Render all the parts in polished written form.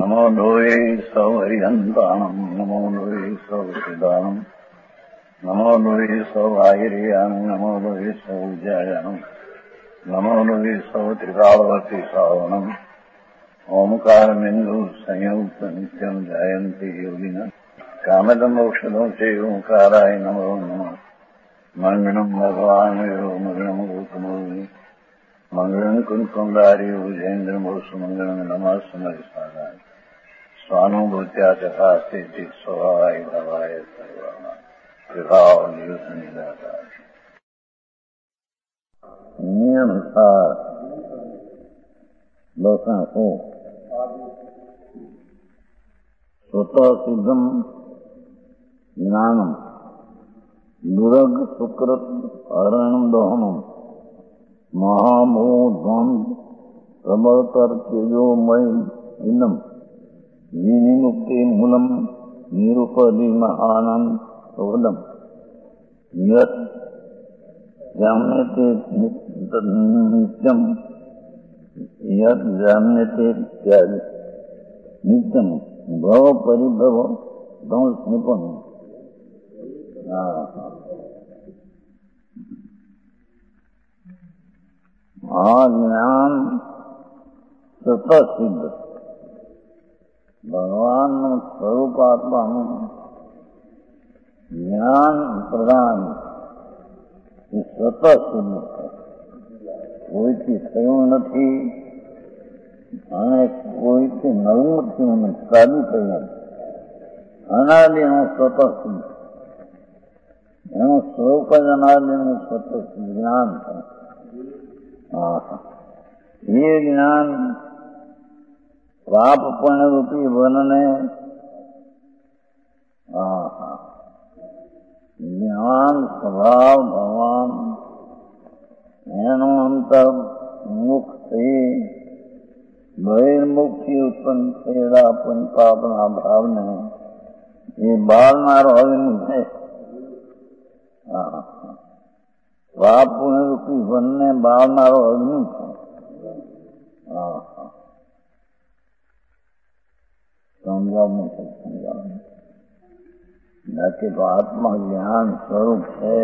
નમો લોહે સૌ હરિહંતાણમ નમો લોહે સૌ સિદાનમ નમો લોહે સૌ આયર્યાણમ નમો લોહે સૌ જયાણમ નમો લોહે સૌ ત્રિકાળવતી સાવણમ ઓમકારમિંદુ સંયુક્ત નિત્યમ જાયંતી યોગિના કામદમોક્ષદો છે ઓંકારાય નમો નમઃ મંગળમ ભગવાન મંગળમ ગૌતમોની મંગળમ કુંકુંડારી ઉજેન્દ્રમોસુ મંગળમ નમઃ સમયસારાય સ્વાનુભૂત્યા ચકાસ્તે સ્વભાવાય ભવાય સર્વમાં વિભાવ નિયુત નિરાકાર નિયમસાર દોષાસો સ્વતઃ સિદ્ધમ જ્ઞાનમ દુરગ સુકૃત હરણમ દોહનમ મહામોધ્વમ પ્રબળતર તેજોમય ઇન્દમ વિનિમુક્તિ મૂલમ નિરુપધિ મહાનંદ સોદમ યત જામ્યતે નિત્યમ યત જામ્યતે નિત્યમ ભવ પરિભવ ધંસ નિપુણ આ જ્ઞાન સતત સિદ્ધ ભગવાનનું સ્વરૂપ આપવાનું જ્ઞાન પ્રદાન એ સતત સિદ્ધ છે. કોઈથી થયું નથી અને કોઈથી નવું થયું નથી, સાદું થયું નથી. અનાદિનું સતત સિદ્ધ, એનું સ્વરૂપ જ અનાદિનું સતત જ્ઞાન છે. એ જ્ઞાન પાપ પુણ્યરૂપી વનને જ્ઞાન સ્વભાવ ભગવાન એનું અંતર મુખ થઈ બહિર્મુખથી ઉત્પન્ન થયેલા પંચપાપના ભાવને એ બાળનારો અગ્નિ છે. પાપ પુણ્યરૂપી વનને બાળનારો અગ્નિ છે. સમજાવવું છે, સમજાવવું. બાકી તો આત્મા જ્ઞાન સ્વરૂપ છે,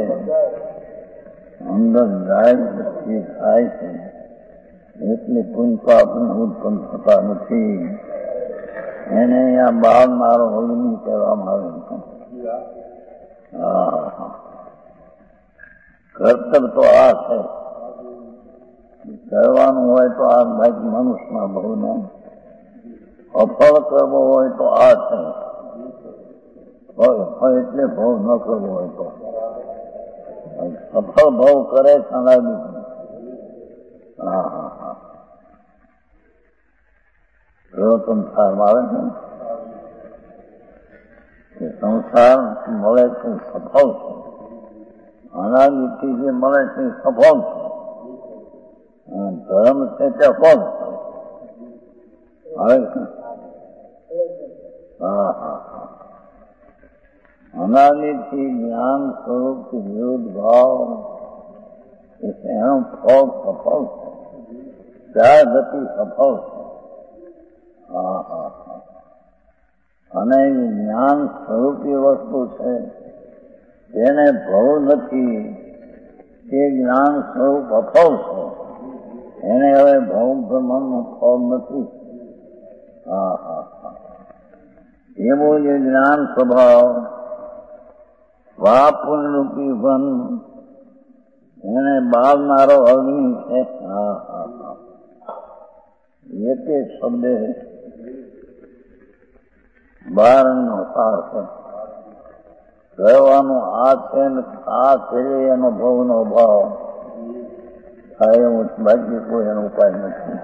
અંદર જાય પછી થાય છે, એટલે પુણ્યપાપ ઉત્પન્ન થતા નથી. એને અહીંયા બાળનારો અગ્નિ કહેવામાં આવે છે. કર્તવ્ય તો આ છે, કરવાનું હોય તો આ બાકી મનુષ્યમાં બહુ ને અફળ કરવો હોય તો આ છે, એટલે ભાવ ન કરવો હોય તો સફળ ભાવ કરે સનાદી. સંસારમાં આવે છે સંસાર મળે છે સફળ છે, અનાદિથી જે મળે છે સફળ છે, ધર્મ છે તે અફળ છે. આવે છે અનાદિથી જ્ઞાન સ્વરૂપ વિરુદ્ધ ભાવ એનું ફળ સફળ છે, ચાર ગતિ સફળ છે. અને જ્ઞાન સ્વરૂપી વસ્તુ છે તેને ભવ નથી, તે જ્ઞાન સ્વરૂપ અફળ છે, એને હવે ભવ ભ્રમણનું ફળ નથી. એવું જે જ્ઞાન સ્વભાવ વાપુણરૂપી વન એને બાળનારો અગ્નિ છે. એક એક શબ્દે 12 સાર છે. કહેવાનું આ છે ને આ છે એનો ભવનો ભાવ થાય એવું બાકી કોઈ એનો ઉપાય નથી.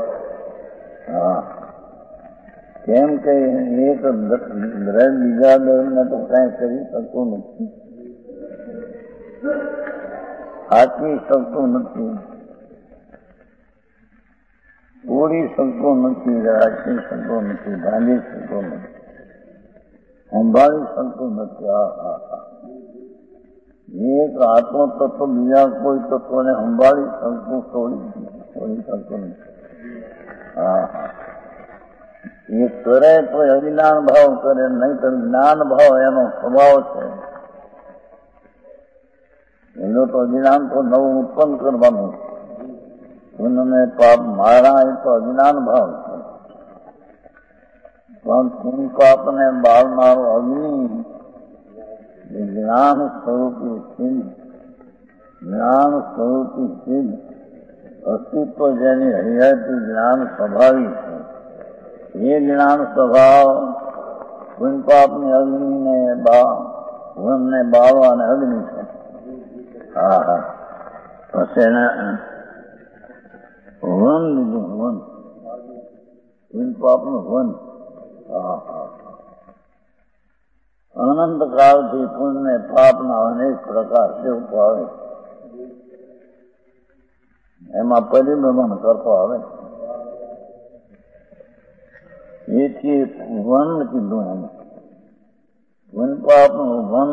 કેમ કે એક દ્રઢ બીજા દ્રઢને તો કઈ કરી શકતું નથી, સાચવી શકતું નથી, તોડી શકતું નથી, રાખી શકતું નથી, બાંધી શકતું નથી, સંભાળી શકતું નથી. એક આત્મતત્વ બીજા કોઈ તત્વને સંભાળી શકતું તોડી શકતું નથી. એ કરે તો અજ્ઞાન ભાવ કરે, નહીં તો જ્ઞાન ભાવ એનો સ્વભાવ છે. એનો તો અજ્ઞાન તો નવું ઉત્પન્ન કરવાનું. પુણ્યને પાપ મારા એ તો અજ્ઞાન ભાવ છે. પણ પુણ્ય પાપને બાળનારો અગ્નિ જ્ઞાન સ્વરૂપી સિદ્ધ, જ્ઞાન સ્વરૂપી સિદ્ધ અસ્તિત્વ જેની હૈયાથી જ્ઞાન સ્વભાવી છે. એ જ્ઞાન સ્વભાવ પુણ્ય પાપની અગ્નિને વનને બાળવાને અગ્નિ છે. હા હા. પછી એને વન લીધું, વન પુણ્ય પાપનું વન. હા હા. અનંત કાળથી પુણ્ય પાપના અનેક પ્રકાર સેવતો આવે, એમાં પરિભ્રમણ કરતો આવે. એથી વન કીધું એમ. પુણ્ય પાપનું વન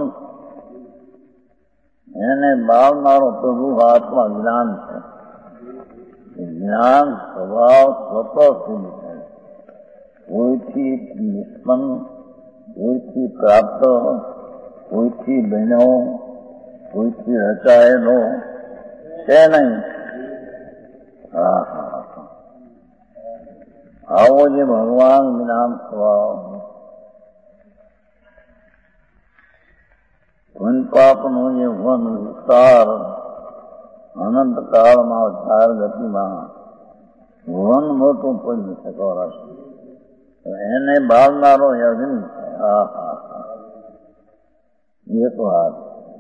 એને બાળનારો પ્રભુ આત્મા જ્ઞાન છે. જ્ઞાન સ્વભાવ સ્વતઃસિદ્ધ છે. કોઈથી નિષ્પન્ન, કોઈથી પ્રાપ્ત, કોઈથી બન્યો, કોઈથી રચાયેલો છે નહીં. હા હા. આવો જે ભગવાન જ્ઞાન સ્વભાવ પુણ્ય પાપનું જે વન વિસ્તાર અનંત કાળમાં 4 ગતિમાં વન મોટું પડ્યું છે સૌરાષ્ટ્ર, એને બાળનારો અગ્નિ છે. હા હા હા. એક વાત,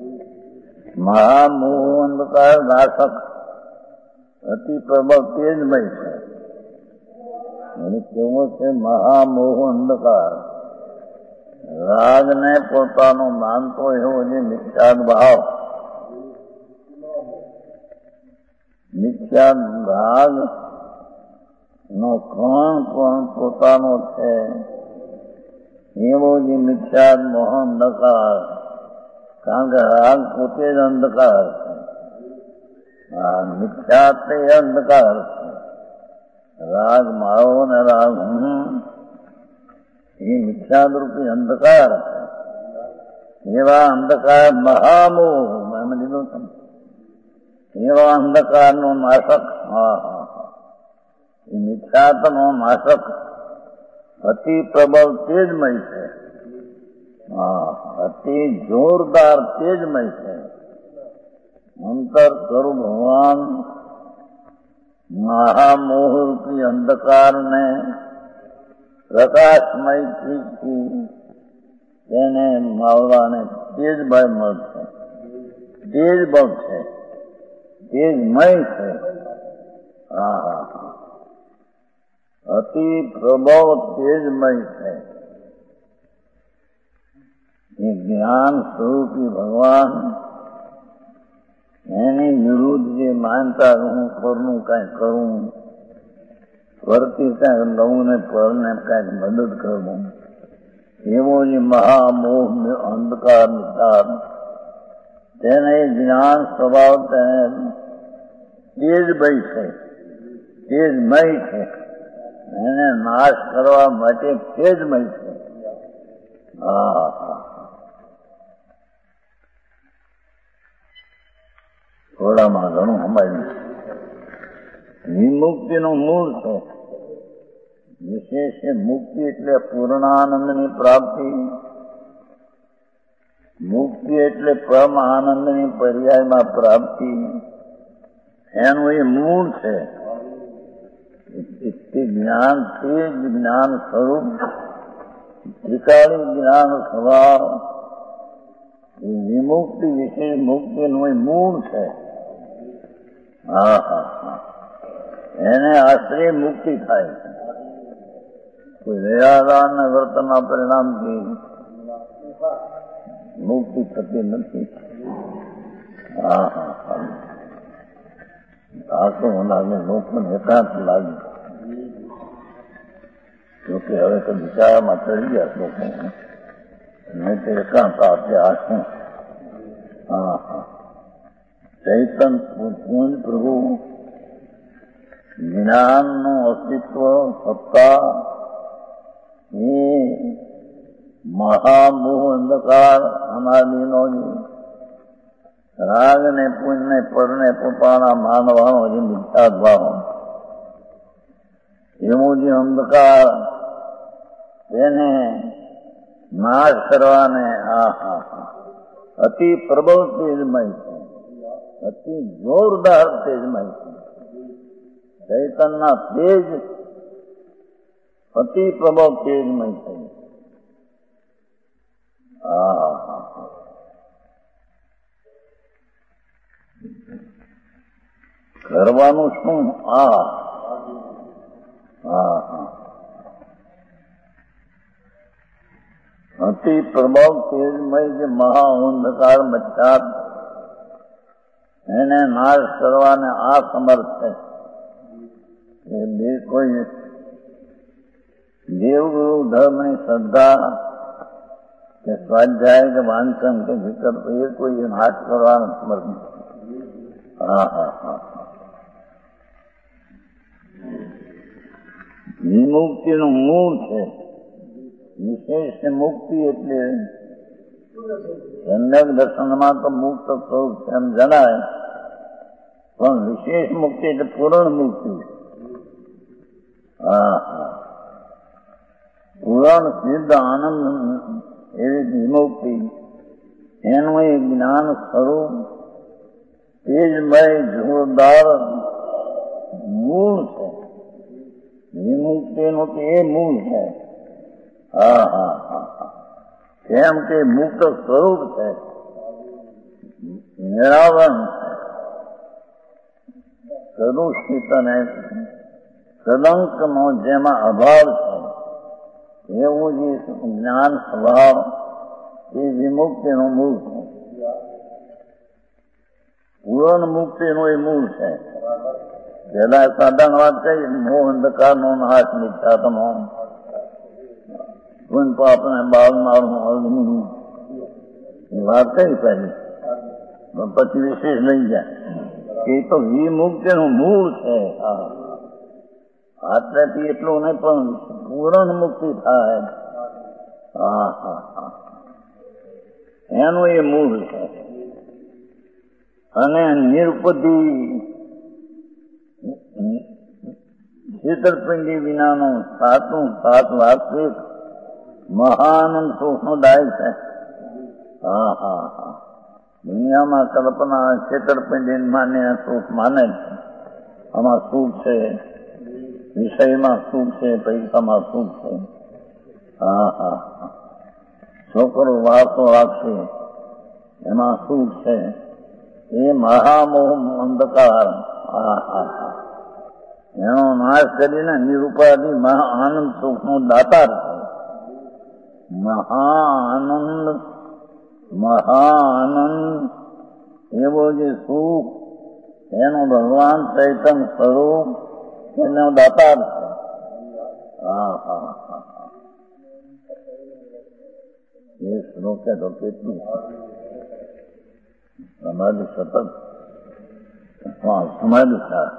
મહામોહ અંધકાર નાશક અતિ પ્રબળ તેજમય છે. એને કેવો છે? મહામોહ અંધકાર. રાગને પોતાનો માનતો એવો જે મિથ્યાદ ભાવ, મિથ્યાદ રાગ નો કોણ પણ પોતાનો છે એવો જે મિથ્યાદ મોહ અંધકાર. કારણ કે રાગ પોતે જ અંધકાર છે. આ મિથ્યાદ તે અંધકાર છે. રાગ મારો ને રાગ હું એ મિથ્યાદ રૂપી અંધકાર છે. એવા અંધકાર મહામોહ એમ લીધું છે. એવા અંધકાર નો નાશક. હા હા હા. એ મિથ્યાત નો નાશક અતિ પ્રબળ તેજમય છે. હા, અતિ જોરદાર તેજમય છે. અંતર કરું ભગવાન મહામોહ રૂપી અંધકારને પ્રકાશમયથી તેને માવવાને તેજમય મળશે. તેજબળ છે, તેજમય છે. હા હા હા. અતિ પ્રબળ તેજમય છે. એ જ્ઞાન સ્વરૂપી ભગવાન એની વિરુદ્ધ જે માનતા હું પરનું કઈ કરું, પરથી કઈ લઉં ને પરને કઈક મદદ કરું, એવો જે મહામોહ અંધકાર તેને જ્ઞાન સ્વભાવ તેને તેજમય છે, તેજમય છે. એને નાશ કરવા માટે તેજમય છે. હા હા. થોડામાં ઘણું સમજાયું. વિમુક્તિનું મૂળ છે. વિશેષ મુક્તિ એટલે પૂર્ણાનંદની પ્રાપ્તિ. મુક્તિ એટલે પરમ આનંદની પર્યાયમાં પ્રાપ્તિ. એનું એ મૂળ છે. જ્ઞાન તે જ જ્ઞાન સ્વરૂપ ત્રિકાળી જ્ઞાન સ્વભાવ વિમુક્તિ વિશેષ મુક્તિનું એ મૂળ છે. હા હા હા. એને આશ્રય મુક્તિ થાય છે. કોઈ નિરાધાર ને વર્તનના પરિણામથી મુક્તિ થતી નથી. હા હા હા. આ તો લાગે લોકોને એકાંત લાગે. જોકે હવે તો બિચારામાં ચડી ગયા લોકો, નહીં તો એકાંત આપે આશું. હા હા. ચૈતન પૂંજ પ્રભુ જ્ઞાનનું અસ્તિત્વ, સત્તા એ મહામોહ અંધકાર અનાદિનો રાગ ને પુંજ ને પર ને પોતાના માનવાનો જે મિથ્યા ભાવ એવો જે અંધકાર તેને નાશ કરવાને અતિ પ્રબળ તેજમય છે, અતિ જોરદાર તેજમય છે. ચૈતનના તેજ અતિ પ્રબળ તેજમય છે. કરવાનું શું? અતિ પ્રબળ તેજમય જે મહા અંધકાર મચ્છાર એને નાશ કરવાને આ સમર્થ છે. એ બે કોઈ દેવગુરુ ધર્મની શ્રદ્ધા કે સ્વાધ્યાય કે વાંચન કે વિકલ્પ એ કોઈ નાશ કરવાનો સમર્થ નથી. વિમુક્તિનું મૂળ છે. વિશેષ મુક્તિ એટલે સમ્યક દર્શનમાં તો મુક્ત સ્વરૂપ છે એમ જણાય, પણ વિશેષ મુક્તિ એટલે પૂર્ણ મુક્તિ. પૂર્ણ સિદ્ધ આનંદ એવી વિમુક્તિ એનું એ જ્ઞાન સ્વરૂપ તેજમય જોરદાર મૂળ છે. વિમુક્તિનું તો એ મૂળ છે. કેમ કે મુક્ત સ્વરૂપ છે, નિરાવરણ છે, સદુષિત અને કલંકનો જેમાં અભાવ છે એવું જે જ્ઞાન સ્વભાવ એ વિમુક્તિનું મૂળ છે. પૂર્ણ મુક્તિનું એ મૂળ છે. પેલા સાધારણ વાત કહી, મોહ અંધકારનો નાશ મિથ્યાત્મનો ગુણ પાપને બાળનારું અગ્નિ વાત કઈ પહેલી, પછી વિશેષ લઈ જાય કે તો વિમુક્તિનું મૂળ છે. આટલેથી એટલું નહીં પણ પૂર્ણ મુક્તિ થાય એનું એ મૂળ છે. અને નિરુપધિ છેતરપિંડી વિનાનું સાચું સાત વાસ્તવિક મહાનંદ સુખનું દાય છે. દુનિયામાં કલ્પના છેતરપિંડી માને સુખ માને છે. આમાં સુખ છે, વિષયમાં સુખ છે, પૈસામાં સુખ છે. છોકરો વાતો રાખશે એમાં સુખ છે. એ મહામોહ અંધકાર એનો નાશ કરીને નિરૂપાધિ મહા આનંદ સુખનું દાતાર છે. મહાઆનંદ એવો જે સુખ એનો ભગવાન ચૈતન્ય સ્વરૂપ એનો દાતાર છે. એ શ્લોકે તો કેટલું સમાધિ સતત સમાધિ થાય.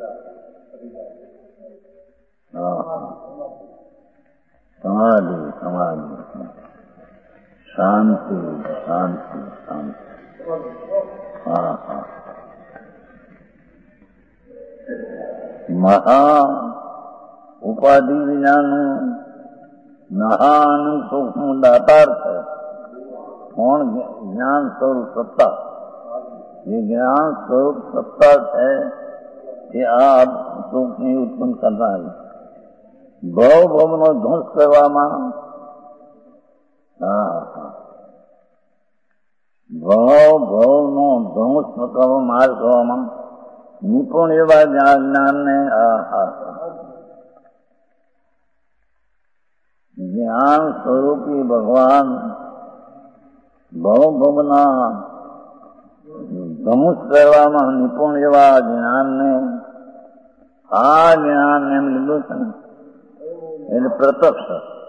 સમાધિ સમાધિ શાંતિ શાંતિ શાંતિ. મહા ઉપાધિ વિનાનું મહાનંદ સુખનું દાતાર છે. કોણ? જ્ઞાન સ્વરૂપ સત્તા. જે જ્ઞાન સ્વરૂપ સત્તા છે એ આ સુખની ઉત્પન્ન કરનારી. ભવનો ધ્વંસ કરવામાં ભવનો ધ્વંસ કરવા માર્ગ કરવામાં નિપુણ એવા જ્ઞાનને જ્ઞાન સ્વરૂપી ભગવાન ભવના ધનુષ કરવામાં નિપુણ એવા જ્ઞાનને આ જ્ઞાન એમ લીધું છે ને એટલે પ્રત્યક્ષ.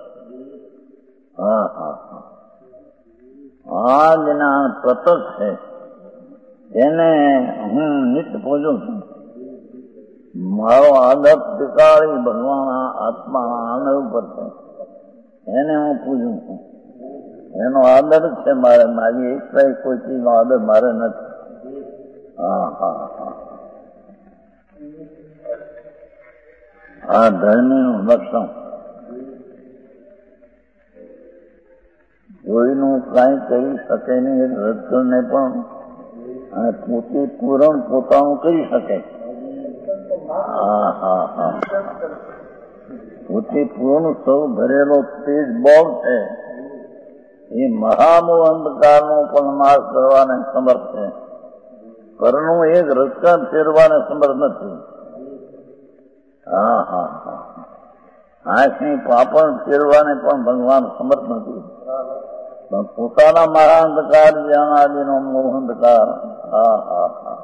આ જ્ઞાન પ્રત્યક્ષ છે. એને હું નિત્ય પૂજું છું. મારો આદત પિતાળી ભગવાન આત્મા આનંદ ઉપર છે. એને હું પૂજું છું. એનો આદર છે મારે. મારી એક કોઈ ચીજનો આદર મારે નથી. હા હા હા. આ ધર્મીનું લક્ષણ. કોઈનું કાંઈ કરી શકે નહીં રજકરને પણ, અને પોતે પૂરણ પોતાનું કરી શકે. હા હા હા. પોતે પૂર્ણ સૌ ભરેલો તેજ બોલ છે. એ મહામો અંધકારનો પણ નાશ કરવાને સમર્થ છે. પરનું એક રજકર ફેરવાને સમર્થ નથી. હા હા હા. આંખની પાપણ ફેરવાને પણ ભગવાન સમર્થ નથી. પણ પોતાના મહાઅંધકાર જ્ઞાનાદિનો મોહ અંધકાર. હા હા હા.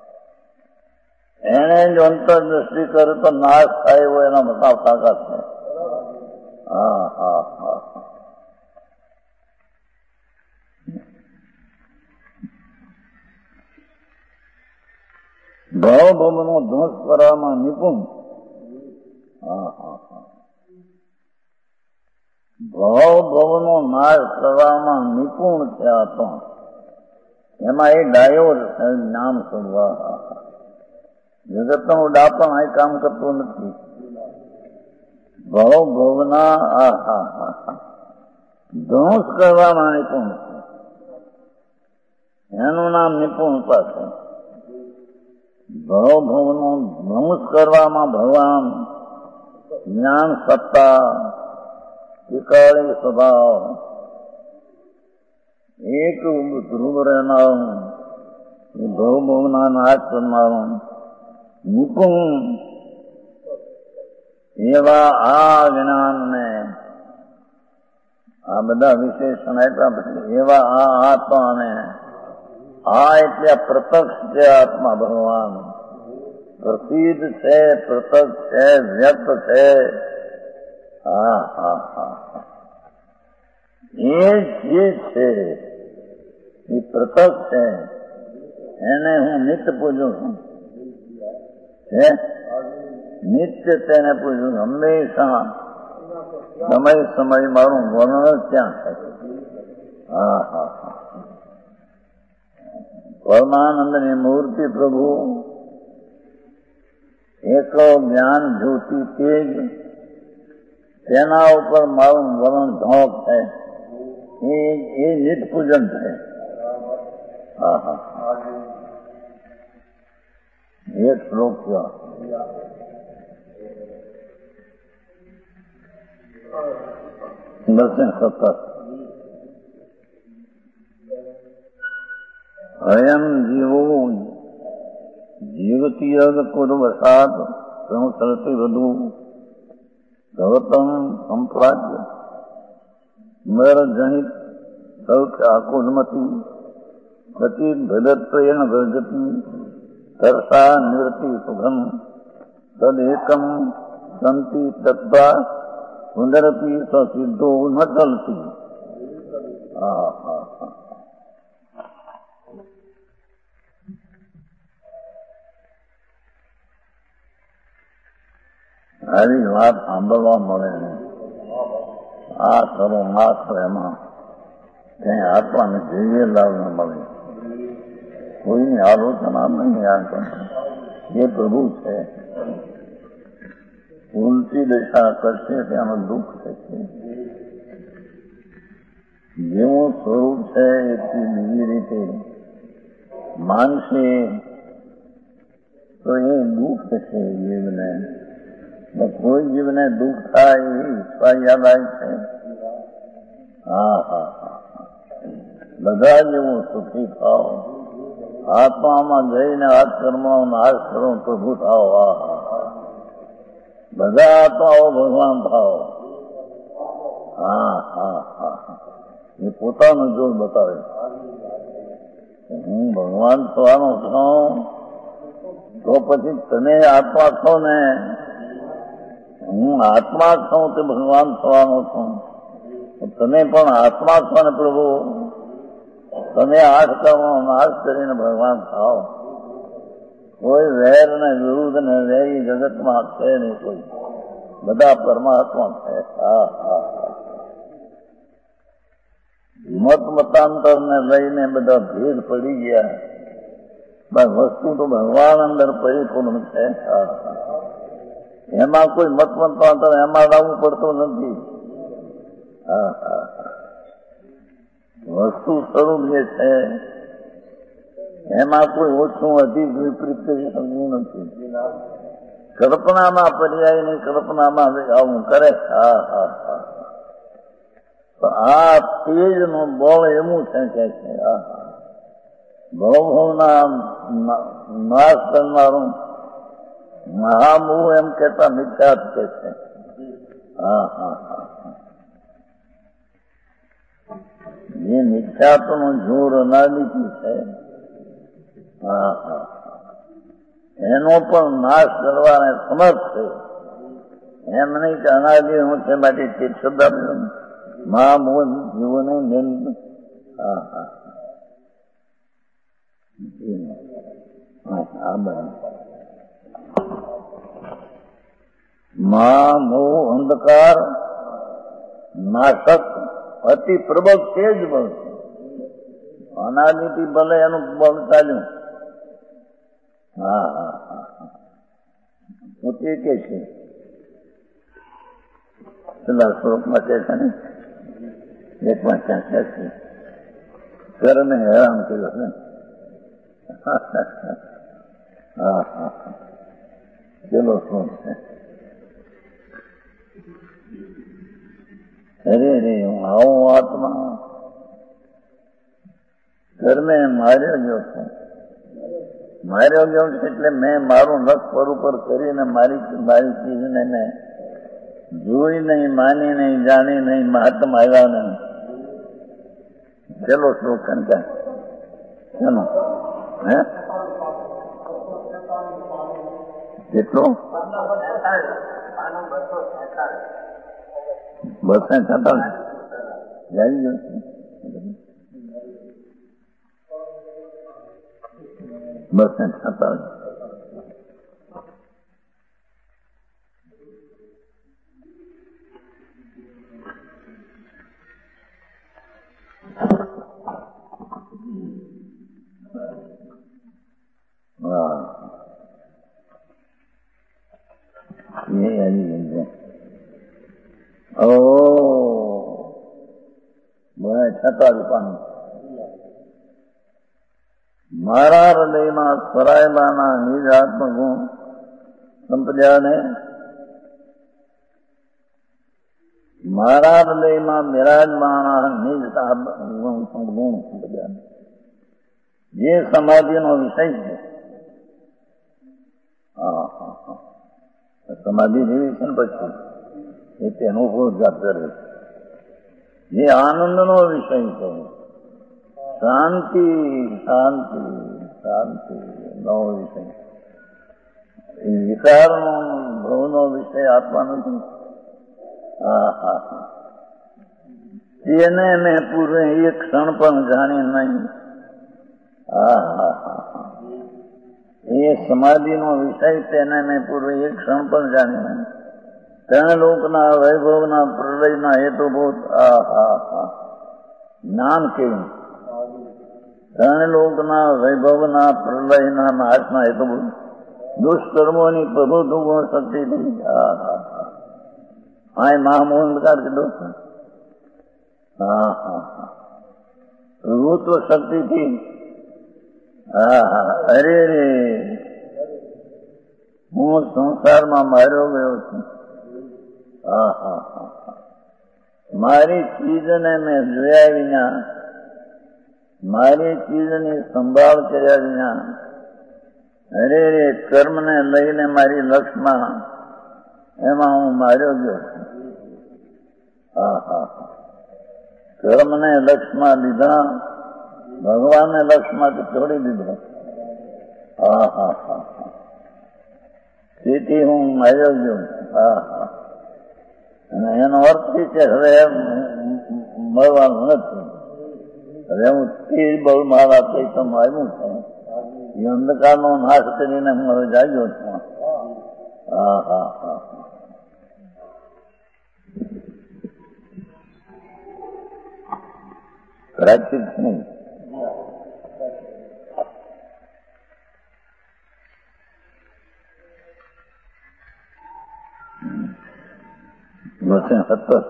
એને જ અંતરદ્રષ્ટિ કરે તો નાશ થાય એવો એના બધા તાકાત છે. હા હા હા. ભાવભવનો ધ્વંસ કરવામાં નિપુણ. હા હા હા. ભાવભવનો નાશ કરવામાં નિપુણ થયા તો એમાં એ ડાયો નામ શોધવા. જગતનું ડાપણ આ કામ કરતું નથી. ભાવભવના ધ્વંસ કરવામાં નિપુણ છે. એનું નામ નિપુણતા છે. ભાવભવનો ધ્વંસ કરવામાં ભગવાન જ્ઞાન સત્તા વિકારી સ્વભાવ એક ધ્રુવ રહેનારું ભાવભવના નાશ કરનારું નિપુણ એવા આ જ્ઞાનને આ બધા વિશેષણ આપ્યા પછી એવા આ આત્માને આ એટલે પ્રત્યક્ષ છે. આત્મા ભગવાન પ્રસિદ્ધ છે, પ્રત્યક્ષ છે, વ્યક્ત છે. હા હા હા. એ જે છે એ પ્રત્યક્ષ છે. એને હું નિત્ય પૂજું છું. નિત્ય તેને પૂજું. હંમેશા સમય મારું વર્ણન ત્યાં થાય. હા હા હા. પરમાનંદની મૂર્તિ પ્રભુ એકલો જ્ઞાન જ્યોતિ તેજ તેના ઉપર મારું વર્ણન ઢોક છે. એ નિત પૂજન છે. હા હા. એક શ્લોક છે. દર્શન સતત અયમ જીવો જીવતી યદ કુર્વસાદ સંસરતી વધુ ધવતમ સંપ્રાજ્ય મર જનિત સૌખ્ય આકુલમતી ગતિ ભદત્રેણ ભજતી તરસા નિવૃત્તિ સુખમ તદેકમ સંતિ તત્વા સુંદરતી સિદ્ધો ન ચલતી. હા હા હા. આવી વાત સાંભળવા મળે ને આ કરો માત્ર એમાં કઈ આત્માને જોઈએ લાભ ન મળે. કોઈની આલોચના નહીં. આ એ પ્રભુ છે. ઉલટી દશા કરશે ત્યાંનું દુઃખ થશે. જેવું સ્વરૂપ છે એટલી બીજી રીતે માનશે તો એ દુઃખ થશે જીવને. કોઈ જીવને દુઃખ થાય એ ઈચ્છા યાદ આવી છે. હા હા હા. બધા જેવું સુખી થાવ. આત્મામાં જઈને આ કર્મનો નાશ કરો પ્રભુ થાવ. હા હા. બધા આત્માઓ ભગવાન થાવ. હા હા હા. એ પોતાનું જોર બતાવે. હું ભગવાન થવાનો છું તો પછી તમે આત્મા છો ને. હું આત્મા છું તે ભગવાન થવાનો છું. તમે પણ આત્મા છો ને પ્રભુ. તમે 8 કર્મનો નાશ કરીને ભગવાન થાવ. કોઈ વેર ને વિરુદ્ધ ને વેરી જગતમાં છે નહીં કોઈ. બધા પરમાત્મા છે. હા હા હા. મતાંતર ને લઈને બધા ભેદ પડી ગયા. બસ વસ્તુ તો ભગવાન અંદર પરિપૂર્ણ છે. એમાં કોઈ મતાંતર એમાં લાવવું પડતું નથી. વસ્તુ સ્વરૂપ જે છે એમાં કોઈ ઓછું અધિક વિપરીત કરી શકવું નથી. કલ્પનામાં પર્યાયની કલ્પનામાં આવું કરે. તો આ તેજ નું બળ એવું છે કે ભવભવના નાશ કરનારું મહામોહ એમ કેતા મિથ્યાત કે છે. જે મિથ્યાત નું જોર અનાદિથી છે એનો પણ નાશ કરવાને સમર્થ છે. એમ નહીં કે અનાદિ હું છે માટે તે શબ્દ મહામોહ જીવન મહામોહ અંધકાર નાશક અતિ પ્રબળ તેજ બળ છે. અનાદિથી ભલે એનું બળ ચાલ્યું. પોતે કે છે પેલા શ્લોકમાં કે છે ને એકમાં ક્યાં છે કરને હેરાન કર્યો છે. પેલો શ્લોક છે. અરે રે હું આવું આત્મા કરને માર્યો ગયો છું. માર્યો ગયો છે એટલે મેં મારું નખ પર ઉપર કરીને મારી ચીજને મેં જોઈ નહીં, માની નહીં, જાણી નહીં, મહાત્મા આવ્યા નહીં. ચલો શ્લોક કંકા ચલો હે કેટલો 246 આવી ગયો છે. 246 પાનું મારા હૃદયમાં સ્વરાયેલાના નિજ આત્મગુણ સંપદ્યાને મારા હૃદયમાં બિરાજમાના નિજ ગુણ સંપદ્યાને જે સમાધિનો વિષય છે. સમાધિ જેવી છે ને પછી એ તેનો ઉદ્ઘાટ કરે છે. જે આનંદનો વિષય છે. શાંતિ શાંતિ શાંતિ નો વિષય. એ વિકારનો ભવનો વિષય આત્મા નથી. તેને મેં પૂર્વે એક ક્ષણ પણ જાણી નહીં. એ સમાધિનો વિષય તેને મેં પૂર્વે એક ક્ષણ પણ જાણી નહીં. ત્રણ લોકના વૈભવના પ્રલયના હેતુભૂત જ્ઞાન કેવું. ત્રણ લોકના વૈભવના પ્રલયના નાશના હેતુભૂત દુષ્કર્મોની પ્રભુ ગુણ શક્તિથી મહામોહન પ્રકાર કીધો. પ્રભુત્વ શક્તિથી અરે રે હું સંસારમાં માર્યો ગયો છું. મારી ચીજને મેં જોયા વિના, મારી ચીજની સંભાળ કર્યા વિના, અરે રે કર્મને લઈને મારી લક્ષમાં એમાં હું માર્યો ગયો છું. કર્મને લક્ષમાં લીધા, ભગવાનને લક્ષમાંથી છોડી દીધો. તેથી હું માર્યો ગયો. અને એનો અર્થ એ કે હવે મળવાનું નથી. હવે હું તે બળ મારા ચૈતન્ય આવ્યું છે. એ અંધકારનો નાશ કરીને હું હવે જાગ્યો છું. પ્રાચીન નહીં. બસ 70.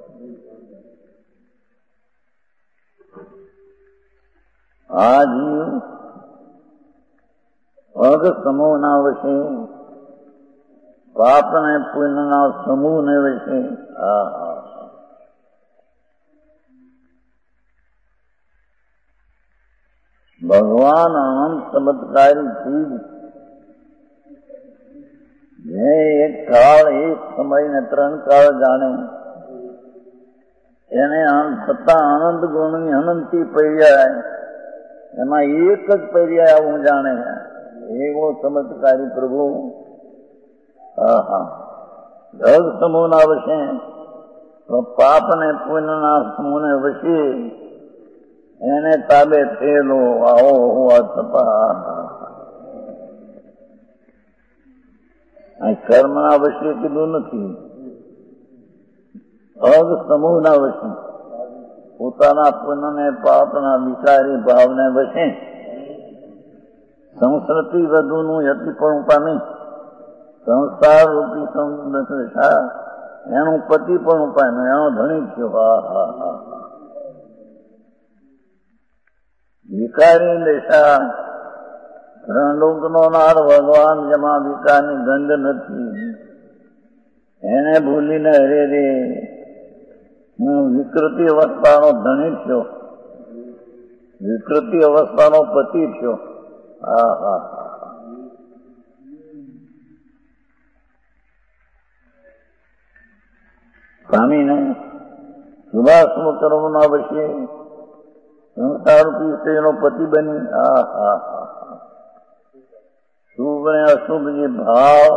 આ જીવ અગ સમૂહના વશે, પાપ ને પુણ્યના સમૂહને વશે. ભગવાન અનંત ચમત્કારી ચીજ, જે એક કાળ એક સમય ને 3 કાળ જાણે, એને છતાં આનંદ ગુણની અનંતી પર્યાય, એમાં એક જ પર્યાય આવું જાણે, એવો ચમત્કારી પ્રભુ. જગ સમૂહના વશે, પાપ ને પુણ્યના સમૂહને વશે, એને તાબે થયેલો આવો હોવા છતાં કર્મના વશે કીધું નથી. અગ સમૂહના વશે, પોતાના પુણ્યને પાપના વિકારી ભાવને વશે સંસ્કૃતિ વધુનું યતિપણું પામી, સંસાર રૂપી સંસાર એનું પતિ પણ પામ્યું, એનો ધણી થયો. વિકારી દશા રણડુંકનો નાર ભગવાન, જેમાં વિકારની ગંધ નથી, એને ભૂલીને હરે રે હું વિકૃતિ અવસ્થાનો ધણી થયો, વિકૃતિ અવસ્થાનો પતિ થયો. સ્વામીને શુભાશુભ કર્મના વશે સંસારૂપી સ્ત્રીનો પતિ બની. શુભ ને અશુભ જે ભાવ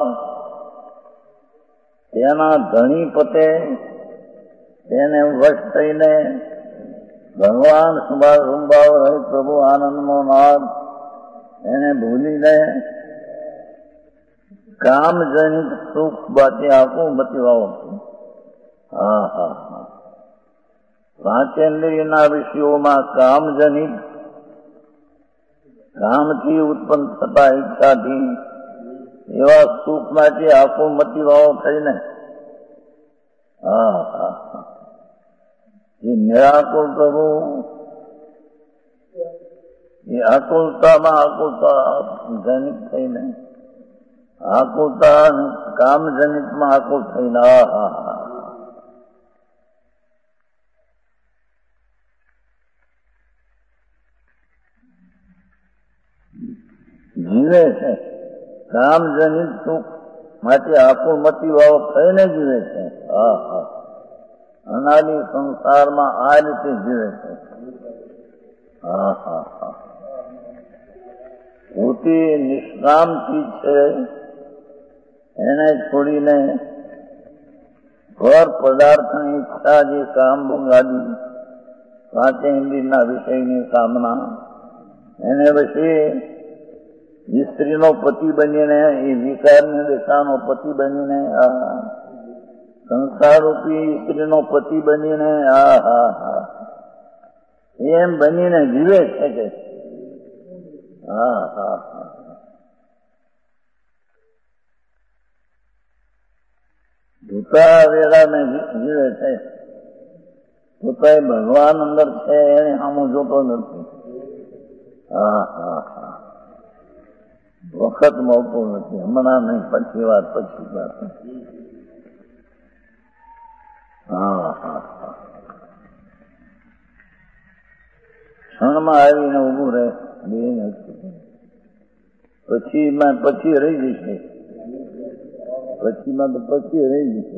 તેના ધણી પતે, તેને વશ થઈને ભગવાન શુભાશુભ ભાવ રહે પ્રભુ આનંદનો નાદ, એને ભૂલીને કામજનિત સુખ બાકી આખું બતીવાઓ. પાંચેન્દ્રિયના વિષયોમાં કામજનિત, કામથી ઉત્પન્ન થતા ઈચ્છાથી એવા સુખ માટે આખું મતીવાઓ થઈને એ નિરાકુલ પ્રભુ, એ આકુલતામાં આકુલતા જનિત થઈને, આકુલતા કામજનિતમાં આકુલ થઈને જીવે છે. કામજનિત સુખ માટે આકુલ મતીવાળો થઈને જીવે છે. અનાદિ સંસારમાં આ રીતે જીવે છે. પોતે નિષ્કામ ચીજ છે, એને છોડીને ઘર પદાર્થની ઈચ્છા, જે કામ ભોગાદી પાંચેન્દ્રિયના વિષયની કામના, એને વશે સ્ત્રીનો પતિ બનીને, એ વિકારની દશાનો પતિ બનીને, સંસારરૂપી સ્ત્રીનો પતિ બનીને એમ બનીને જીવે છે કે ભૂતા વેળાને જીવે છે. પોતા ભગવાન અંદર છે એને સામું જોતો નથી. વખત મળતો નથી. હમણાં નહીં, પછી વાત. ક્ષણમાં આવીને ઉભું રહે, પછી રહી જશે. પછીમાં તો પછી રહી જશે.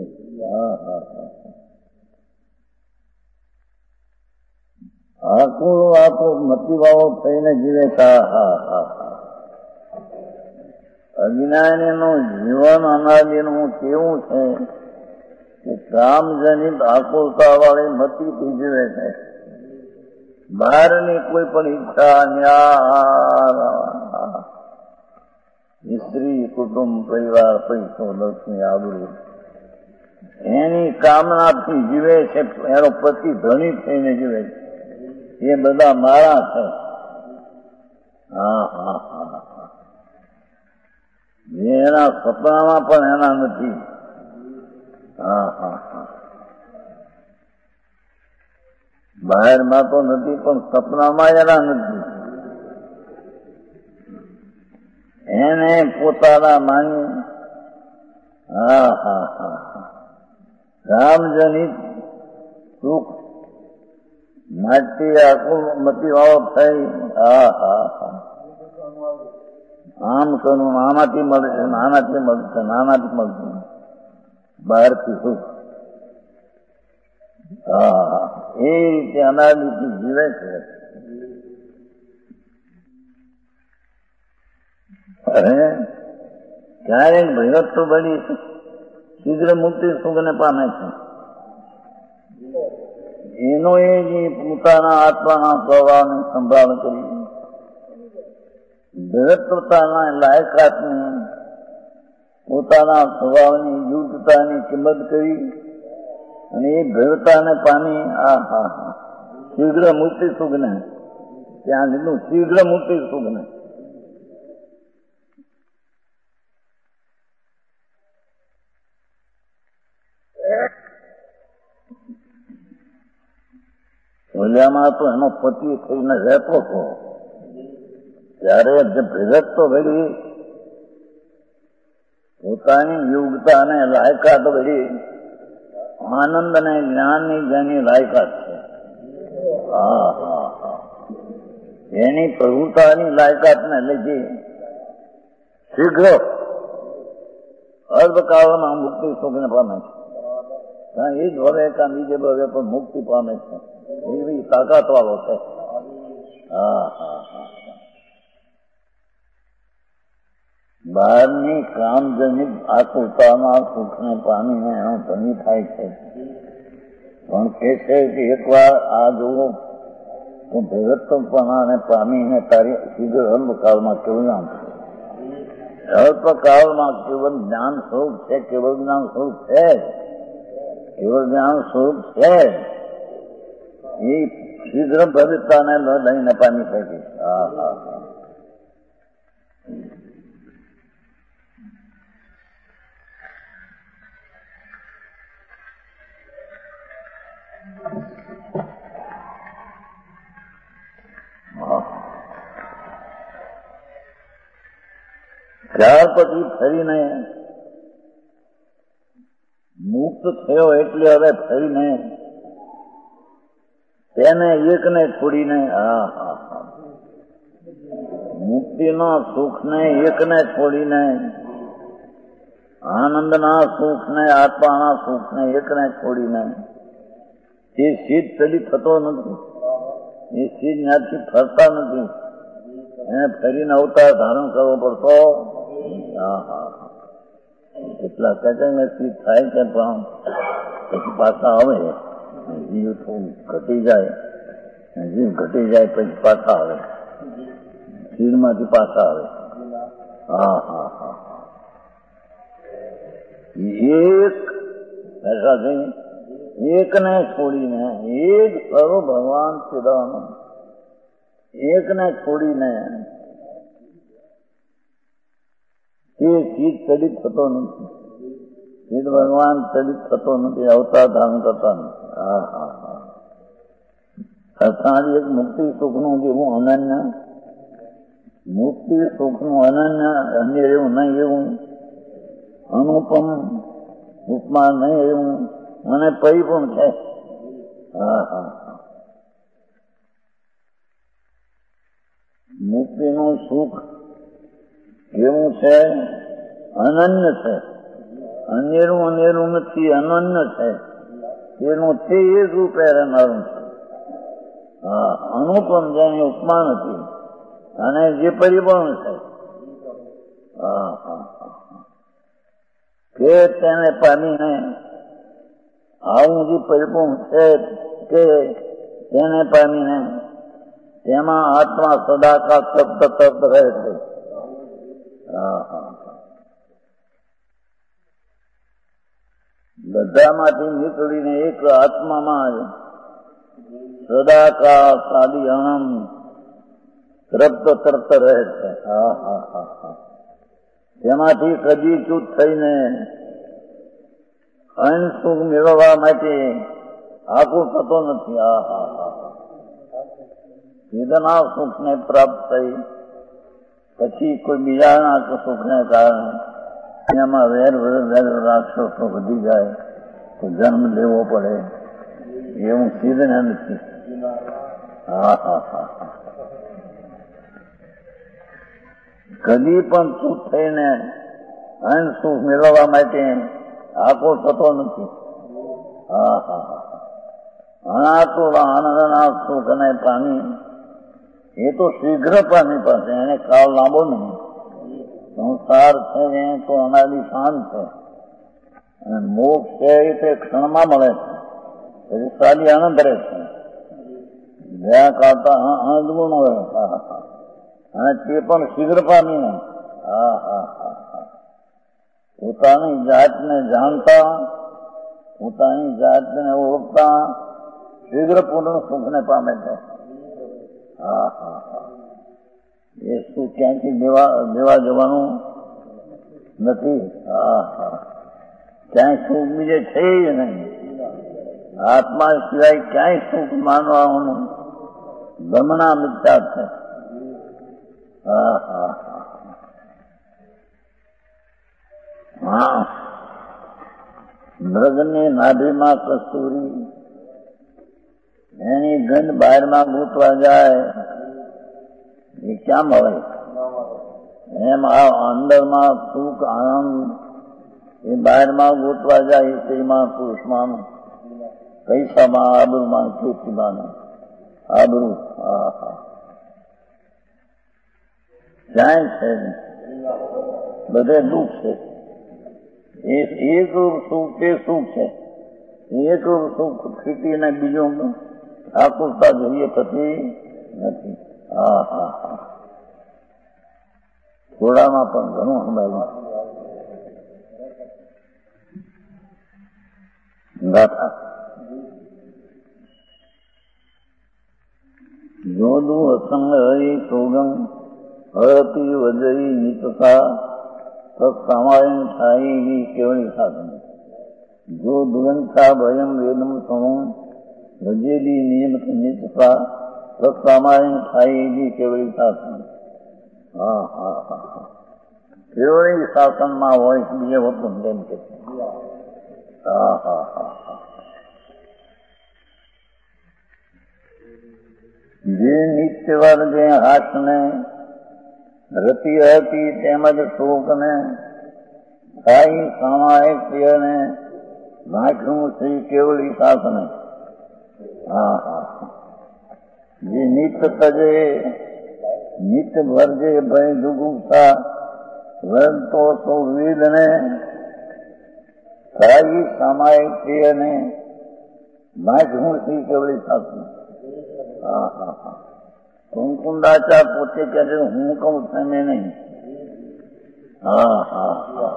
આકુલ મતીવાળો થઈને જીવે. અજ્ઞાનીનું જીવન અનાદિનું કેવું છે કે કામજનિત આકુલતા વાળી મતીથી જીવે છે. બહારની કોઈ પણ ઈચ્છા, સ્ત્રી, કુટુંબ, પરિવાર, પૈસો, લક્ષ્મી, આબરૂ, એની કામનાથી જીવે છે. એનો પતિ ધણી થઈને જીવે છે. એ બધા મારા છે. હા હા હા હા. એના સપનામાં પણ એના નથી. હા હા હા. બહારમાં તો નથી પણ સપનામાં એના નથી. એને પોતાના માની. હા હા હા હા. રામજનિત સુખ માટી આકુમતી વાળો થઈ. હા હા હા. આમ કરું આનાથી મળશે, નાનાથી મળશે, નાનાથી મળશે, બહારથી સુખ. હા, એ રીતે અનાદિથી જીવે છે. ક્યારેક ભગત તો બધી શીઘ્ર મુક્તિ સુખને પામે છે. એનો એ જે પોતાના આત્માના સ્વભાવને સંભાળ કરી ભગતતાના લાયકાતની પોતાના સ્વભાવની યુદ્ધતાની કિંમત કરી અને એ ભગવતાને પામી. આ હા હા. શીઘ્ર મુક્તિ સુખને ત્યાં લીધું. શીઘ્ર મુક્તિ સુખને ઓલિયામાં તો એનો પતિ થઈને રહેતો હતો ત્યારે જે ભેગત તો ભરી પોતાની યોગ્યતા અને લાયકાત ભરી આનંદ અને જ્ઞાનની જેની લાયકાત છે. હા હા હા. એની પ્રભુતાની લાયકાતને લીધી શીઘ્ર અર્ધકાળમાં મુક્તિ સુખને પામે છે. એ જ ભવે કાં બીજે ભવે પણ મુક્તિ પામે છે. એવી તાકાત વાળો છે. હા હા હા. બહારની કામજનિત આકુલતાના સુખને પામીને એનો ધની થાય છે. પણ કે છે કે એકવાર આ જોવો તો ભગતપણાને પામીને તારી શીઘ્ર અલ્પકાળમાં કેવું નામ છે. અલ્પકાળમાં કેવળ જ્ઞાન સ્વરૂપ છે. કેવળ જ્ઞાન સ્વરૂપ છે. કેવળ જ્ઞાન સ્વરૂપ છે. એ શીઘ્ર ભગતતાને લઈને પામી શકે. હા હા હા. ત્યાર પછી ફરીને મુક્ત થયો એટલે હવે ફરીને તેને એકને છોડીને. હા હા હા. મુક્તિના સુખને એકને છોડીને, આનંદના સુખને, આત્માના સુખને એકને છોડીને એ સિદ્ધ કદી થતો નથી. એ સિદ્ધ ત્યાંથી ફરતા નથી. એને ફરીને અવતાર ધારણ કરવો પડતો. હા હા. કેટલા સેકન્ડ સિદ્ધ થાય છે પણ પછી પાછા આવે. જીવ થોડું ઘટી જાય. જીવ ઘટી જાય પછી પાછા આવે. શીરમાંથી પાછા આવે. હા હા હા. એક ऐसा नहीं એકને છોડીને એક સર્વ ભગવાન ચિદાનંદ એકને છોડીને તે ચીજ ચલિત થતો નથી. ચિદ ભગવાન ચલિત થતો નથી. અવતાર ધારણ કરતા નથી. હા હા હા. અર્થાત એક મુક્તિ સુખનું જેવું અનન્ય, મુક્તિ સુખનું અનન્ય અન્ય એવું નહીં, એવું અનુપમ ઉપમા નહીં એવું અને પરિપૂર્ણ છે. હા હા હા. મુક્તિનું સુખ એવું છે, અનન્ય છે. અનેરું નથી, અનન્ય છે. તેનું તે એક રૂપે રહેનારું છે. હા, અનુપમ જેની ઉપમા નથી અને જે પરિપૂર્ણ છે. હા હા હા. કે તેને પામીને આવું જે પરિપૂર્ણ છે કે તેને પામીને તેમાં આત્મા સદાકાળ તપ્ત રહે છે. હા હા. બધામાંથી નીકળીને એક આત્મામાં સદાકાળ સાદી આનંદ તરત તરત રહે છે. હા હા હા હા. તેમાંથી કદી ચૂત થઈને અન્ય સુખ મેળવવા માટે આકુળ થતો નથી. હા હા હા. વેદના સુખને પ્રાપ્ત થઈ પછી કોઈ બીજાના સુખને કારણે એમાં વેર રાક્ષસો વધી જાય તો જન્મ લેવો પડે એવું સિદ્ધ નથી. હા હા હા. કદી પણ ચૂપ થઈને અન્ય સુખ મેળવવા માટે આકુળ થતો નથી. હા હા હા. અનાતુર આનંદના સુખને પામી એ તો શીઘ્ર પામી પાસે એને કાળ લાંબો નહીં. સંસાર છે એ તો અનાદિ શાંત છે અને મોક્ષ છે એ તે ક્ષણમાં મળે છે. પછી સાદી આનંદ રહે છે. ગયા કાળતા અનદગુણ હોય અને તે પણ શીઘ્ર પામીને હા હા હા હા. પોતાની જાતને જાણતા પોતાની જાતને ઓળખતા શીઘ્ર પૂર્ણ સુખને પામે છે. હા હા હા. એ સુખ ક્યાંથી દેવા જવાનું નથી. હા હા. ક્યાંય સુખ બીજે છે જ નહીં. આત્મા સિવાય ક્યાંય સુખ માનવાનું ગમના મિથ્યા છે. હા હા હા. મૃગની નાભીમાં કસ્તુરી એની ગંધ બહારમાં ગૂંથવા જાય એ ક્યાં મળે? એમ આ અંદરમાં સુખ આનંદ એ બહારમાં ગૂંથવા જાય સ્ત્રીમાં પુરુષમાં પૈસામાં આબરૂમાં કીર્તિમાં આબરૂ. હા હા. ક્યાંય છે બધે દુઃખ છે. એક સુખ તે સુખ છે. એક સુખ સ્થિતિને બીજું આકુરતા જોઈએ થતી નથી. હા હા હા. થોડામાં પણ ઘણું સંભાળ્યું. ગાથા જોદુ અસંગ હરી સોગમ હરતી વજઈ નિતસા તત્સમાયન થાય કેવળી સાધન જો દુરંતા ભયમ વેદમ સમમ વજેલી નિયમિત નિતસા તત્સમાયન થાય કેવળી સાધન. હા હા હા. કેવળી શાસનમાં હોય બીજે હોતું તેમ કે. હા હા હા હા. જે નિત્ય વર્ગે હાથને રતિ હતી તેમજ શોકને સાઈ સામાયિક પ્રિયને નાખ્યું શ્રી કેવળી શાસને. હા હા. જે નિત્ય તજે નિત્ય વર્જે ભય જુગુપ્સા વરતો તો વિદને સાઈ સામાયિક પ્રિયને નાખ્યું શ્રી કેવળી શાસને. હા હા હા. કુંકુંદાચાર પોતે કહે છે હું કહું તમે નહીં. હા હા હા.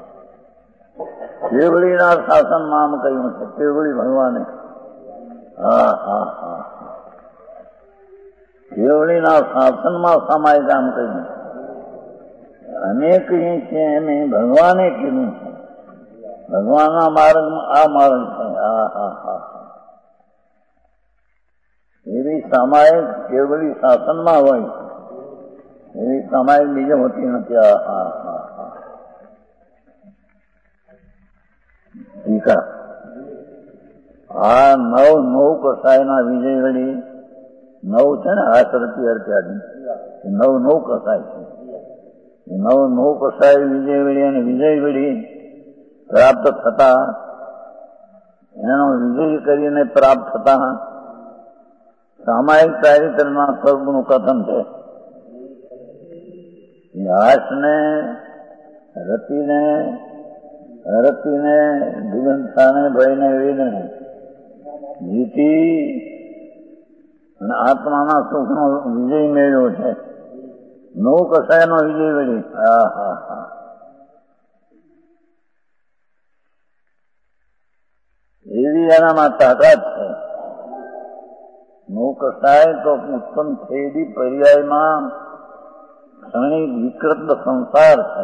કેવળીના શાસનમાં આમ કહ્યું છે. કેવળી ભગવાને. હા હા હા. કેવળીના શાસનમાં સમાય કામ કહ્યું. અનેક છે એમ ભગવાને કીધું છે. ભગવાનના માર્ગમાં આ માર્ગ છે. હા હા હા. એવી સામાયિક કેવળી શાસનમાં હોય એવી સામાયિક બીજે હોતી નથી. હા હા હા હા. ટીકા આ નવ કસાયના વિજય વળી નવ છે ને આસરતી અર્થાદી નવ કસાય છે. નવ કસાય વિજય વળી અને વિજય વળી પ્રાપ્ત થતા એનો વિજય કરીને પ્રાપ્ત થતા સામાયિક ચારિત્રના સ્વરૂપનું કથન છે. હાસને રતિને દિગંતાને ભયને વેદને જીતી અને આત્માના સુખનો વિજય મેળવ્યો છે. નવ કસાયનો વિજય વળી. હા હા હા. એવી એનામાં તાકાત છે. મોક્ષાય તો ઉત્પન્ન થયેલી પર્યાયમાં ક્ષણિક વિકૃત સંસાર છે.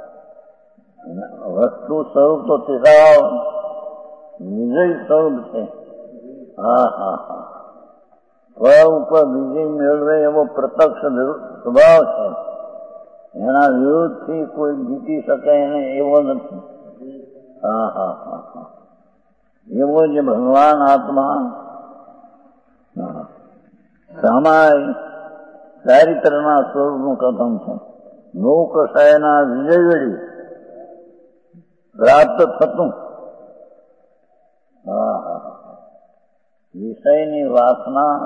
વસ્તુ સ્વરૂપ તો તેરાવ વિજય સ્વરૂપ છે. હા હા હા, ફળ ઉપર વિજય મેળવે એવો પ્રત્યક્ષ સ્વભાવ છે. એના વિરોધથી કોઈ જીતી શકે એને એવો નથી. હા હા હા હા, એવો જે ભગવાન આત્મા સામાય ચારિત્રના સ્વરૂપનું કથન છે. લોકશાયના વિજય વેળી પ્રાપ્ત થતું. હા હા, વિષયની વાસના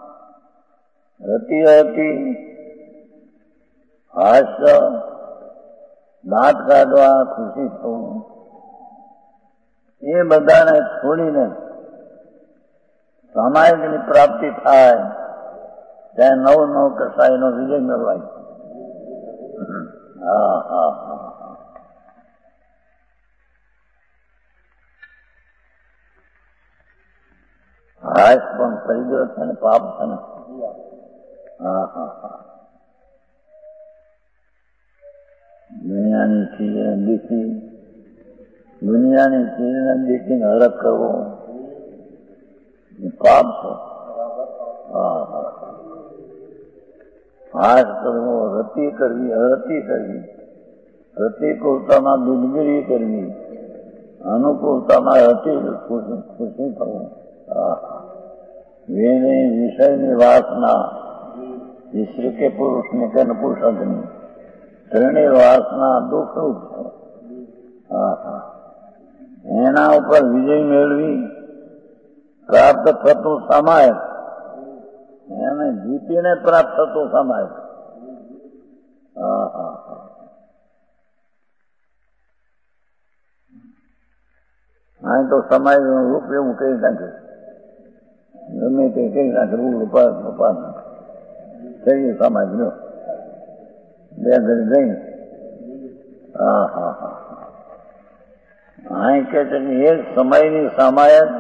હતી હતી, હાસ્ય, દાંત કાઢવા, ખુશી થવું, એ બધાને છોડીને સામાયિકની પ્રાપ્તિ થાય ત્યાં નવ કસાયનો વિજય મેળવાય. હા હા હા, હાશ પણ થઈ ગયો છે ને, પાપ છે ને. હા હા હા, દુનિયાની ચીજને દેખી, દુનિયાની ચીજને દેખીને હરખ કરવો પાપ છે. હા હા, હાશ કરવો, રતિ કરવી, હરતિ કરવી, પ્રતિકૂળતામાં દિલગીરી કરવી, અનુકૂળતામાં ખુશી થવું. વિષયની વાસના સ્ત્રી કે પુરુષની કે નપુંસકની ત્રણેય વાસના દુઃખરૂપ છે. એના ઉપર વિજય મેળવી પ્રાપ્ત થતું સામાયિક, એને જીતીને પ્રાપ્ત થતું સામાયિક. અહીં તો સમાજ રૂપ એવું કહી નાખે, ગમે તે કહી નાખે, રૂપાસ થઈ સમાજ લો બે ઘડી જઈ. હા હા હા, અહીં કે છે કે એક સમયની સામાયિક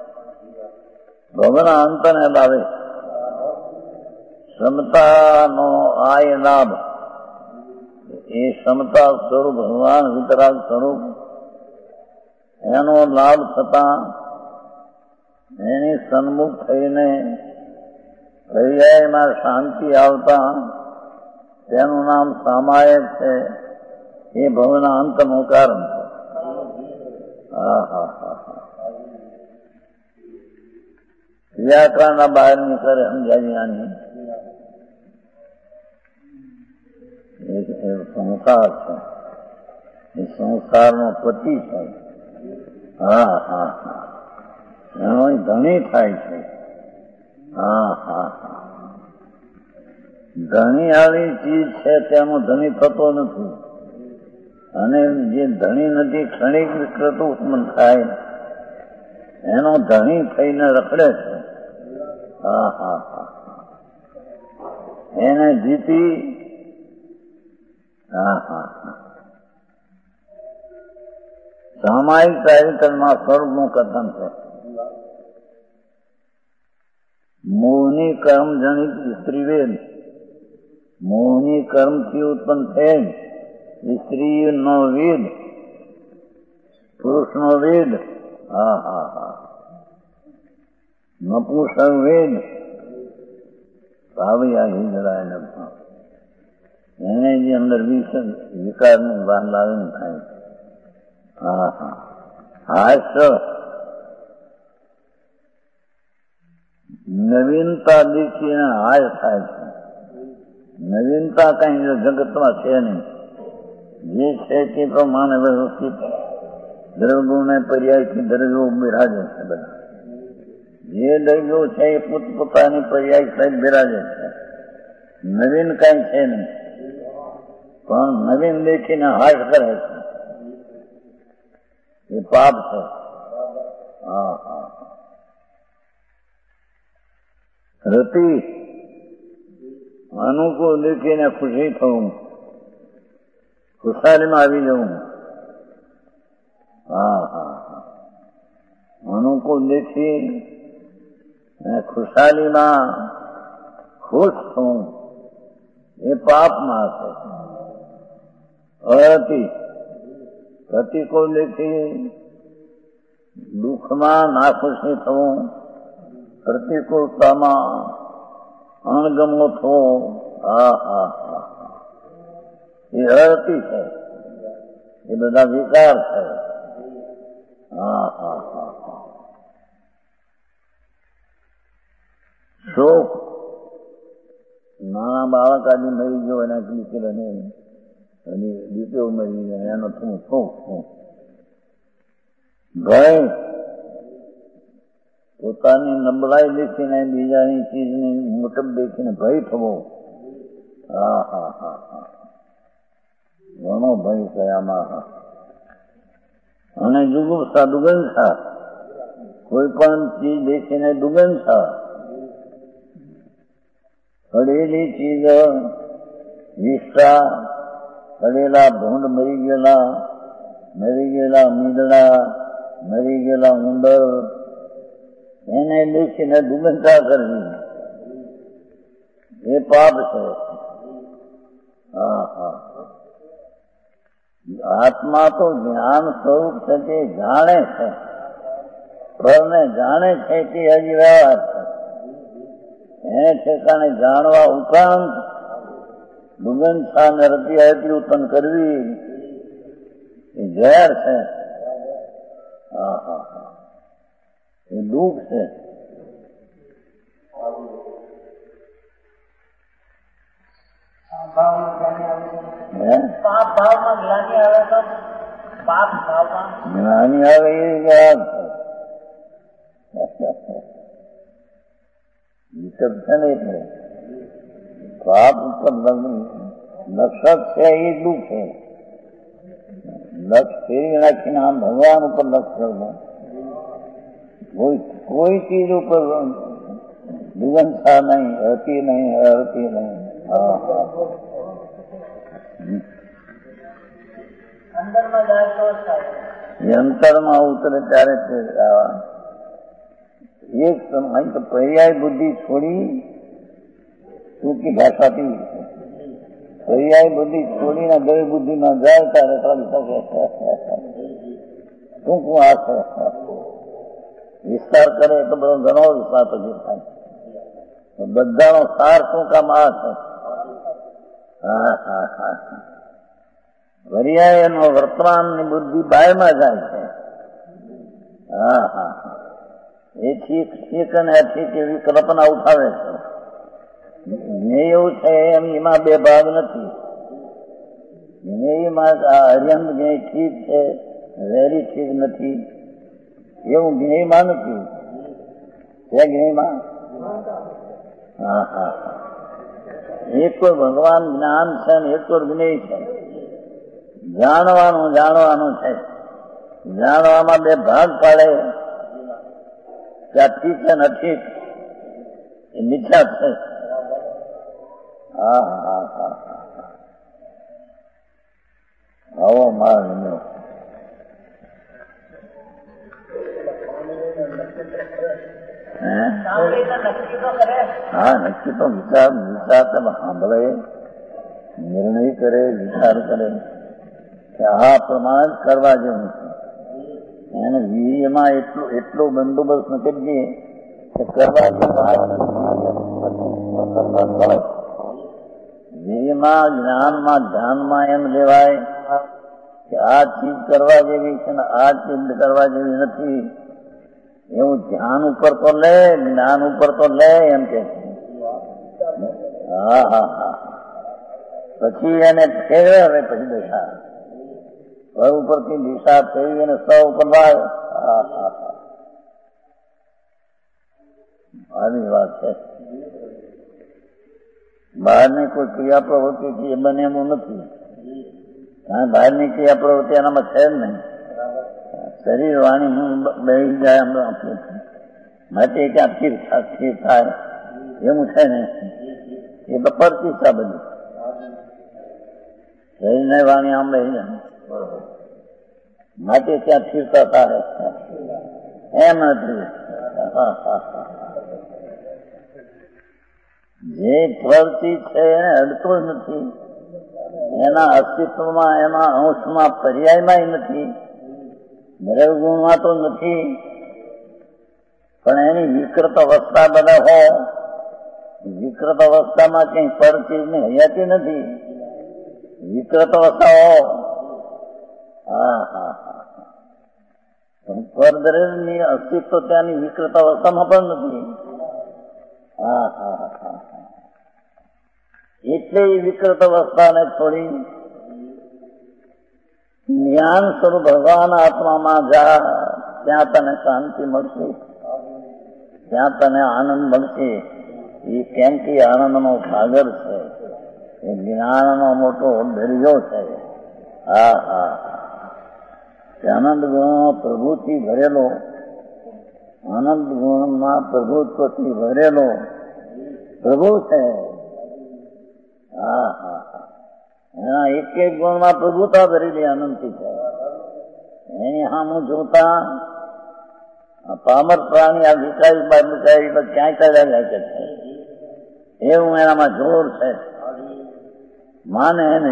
ભવના અંતને લાવે, ક્ષમતાનો આય લાભ, એ ક્ષમતા સ્વરૂપ ભગવાન વિતરાગ સ્વરૂપ, એનો લાભ થતા એની સન્મુખ થઈને પર્યાયમાં શાંતિ આવતા તેનું નામ સામાયિક છે. એ ભવના અંતનું કારણ છે. હા હા હા, વ્યાકરણના બહારની કરે સમજાવી આની સંસાર છે, એ સંસારનો પતિ છે. હા હા હા, એનો ધણી થાય છે. હા હા હા, ધણી આવી ચીજ છે તેનો ધણી થતો નથી, અને જે ધણી નથી ક્ષણિક વિકૃત ઉત્પન્ન થાય એનો ધણી થઈને રખડે છે. હા હા હા, એને જીતી. હા હા હા, સામાયિક ચારિત્રના સ્વરૂપનું કથન છે. મોહની કર્મ જનિત સ્ત્રીવેદ, મોહની કર્મથી ઉત્પન્ન થયેલ સ્ત્રીનો વેદ, પુરુષનો વેદ. હા હા હા, નપુંસક વેદ ભાવ્યા હિજરાય લગતા, એને જે અંદર વિકારની બહાર લાવીને થાય. હા હા, હાસ્ય નવીનતા દેખીને હાય થાય છે. નવીનતા કઈ જગતમાં છે નહીં, જે છે તે પ્રમાણે વ્યવસ્થિત દ્રવ્યોને પર્યાયથી દ્રવ્યો બિરાજે છે. બધા જે દ્રવ્યો છે એ પોતપોતાની પર્યાય સહિત બિરાજે છે. નવીન કઈ છે નહીં, પણ નવીન દેખીને હાશ કરે છે, એ પાપ છે. હા હા, રતિ અનુકૂળ દેખીને ખુશી થવું, ખુશાલીમાં આવી જવું. હા હા હા, અનુકૂળ દેખી અને ખુશાલીમાં ખુશ થવું એ પાપમાં છે. પ્રતિકૂળથી દુઃખમાં નાખુશી થવું, પ્રતિકૂળતામાં અણગમો થવો, એ અરતિ છે. એ બધા વિકાર છે. શોક, નાના બાળક આજે મરી ગયો એના દીકરાને અને દીકરો મરી ગયો એનો શું શોક શું. ભય, પોતાની નબળાઈ દેખીને બીજાની ચીજની મોટપ દેખીને ભય થવો. ઘણો ભય કયામાં. અને જુગુપ્સા, દુગંસા, કોઈ પણ ચીજ દેખીને દુગંસા. પડેલી ચીજ, વિષા, પડેલા ભૂંડ મરી ગયેલા મીંદડા, મરી ગયેલા ઉંદર, એને દેખીને દુગંસા કરવી એ પાપ છે. આત્મા તો જ્ઞાન સ્વરૂપ છે તે જાણે છે, પરને જાણે છે તે હજી વ્યવહાર છે. એને ઠેકાણે જાણવા ઉપરાંત દુગંસા ને રતિ ઉત્પન્ન કરવી એ ઝેર છે. એ દુઃખ છે. જ્ઞાની આવે એ યાદ છે ને. એટલે પાપ ઉપર લક્ષક છે એ દુઃખ છે. લક્ષ ફેરવી નાખીને આમ ભગવાન ઉપર લક્ષ કરવું, કોઈ ચીજ ઉપર દુગંસા નહીં, હરતી નહીં. અંતરમાં ઉતરે ત્યારે એક સમય તો પર્યાય બુદ્ધિ છોડી ટૂંકી ભાષાથી પર્યાય બુદ્ધિ છોડીને ગઈ બુદ્ધિમાં જાય ત્યારે ચાલી શકે. ટૂંકું આ છે. વિસ્તાર કરે તો બધો ઘણો વિસ્તાર પછી થાય. બધાનો સાર ટૂંકામાં આ છે. પર્યાય એનો વર્તમાનની બુદ્ધિ બાયમાં જાય છે. એ ઠીક અને અઠીક એવી કલ્પના ઉઠાવે છે. જ્ઞેય એવું છે એમ એમાં બે ભાગ નથી. જ્ઞેયમાં હરિયમ જ્ઞેય ઠીક છે, વેરી ઠીક નથી એવું જ્ઞેયમાં નથી. છે જ્ઞેયમાં એક તો ભગવાન જ્ઞાન છે ને એક તો જ્ઞેય છે. જાણવાનું છે. જાણવામાં બે ભાગ પાડે કે આ ઠીક છે ને ઠીક એ મિથ્યા છે. આવો માર નિયો. નક્કી તો વિચાર સાંભળે, નિર્ણય કરે, વિચાર કરે કે આ પ્રમાણે જ કરવા જેવું છે. એને વીર્યમાં એટલો બંદોબસ્ત કરી દઈએ કે કરવા વીર્યમાં, જ્ઞાનમાં, ધ્યાનમાં એમ લેવાય કે આ ચીજ કરવા જેવી છે ને આ ચીજ કરવા જેવી નથી. એવું ધ્યાન ઉપર તો લે, જ્ઞાન ઉપર તો લે એમ કે પછી એને ફેરવે. હવે પછી દિશા ઘર ઉપરથી દિશા ફેરવી અને સ ઉપર લાવે. આવી વાત છે. બહારની કોઈ ક્રિયા પ્રવૃત્તિથી એ બને એમ નથી. કારણ બહારની ક્રિયા પ્રવૃત્તિ એનામાં છે જ નહીં. શરીર વાણી બેસી જાય માટે ક્યાં સ્થિર થાય એવું છે ને. એ તો પરતિષ્ઠા બધી શરીરને વાણી આમ બેસી જાય માટે ત્યાં સ્થિરતા થાય એમ નથી. જે ફળથી છે એને અડતો જ નથી, એના અસ્તિત્વમાં, એના અંશમાં, પર્યાયમાં નથી, દ્રવ્યગુણમાં તો નથી, પણ એની વિકૃત અવસ્થા બધા હો, વિકૃત અવસ્થામાં કઈ પર ચીજની હયાતી નથી, વિકૃત અવસ્થા હો. પરદ્રવ્યની અસ્તિત્વ ત્યાંની વિકૃત અવસ્થામાં પણ નથી. એટલે એ વિકૃત અવસ્થાને છોડી જ્ઞાન સ્વરૂપ ભગવાન આત્મામાં જા, ત્યાં તને શાંતિ મળશે, ત્યાં તને આનંદ મળશે. એ કેમ કે આનંદનો સાગર છે, એ જ્ઞાનનો મોટો દરિયો છે. આનંદ ગુણમાં પ્રભુથી ભરેલો, આનંદ ગુણમાં પ્રભુત્વથી ભરેલો પ્રભુ છે. એના એક એક ગુણમાં પ્રભુતા ભરેલી આનંદથી છે. એની સામું જોતા પામર પ્રાણી આ વિકારી ક્યાંય કર્યા જાય છે, એવું એનામાં જોર છે. માને એને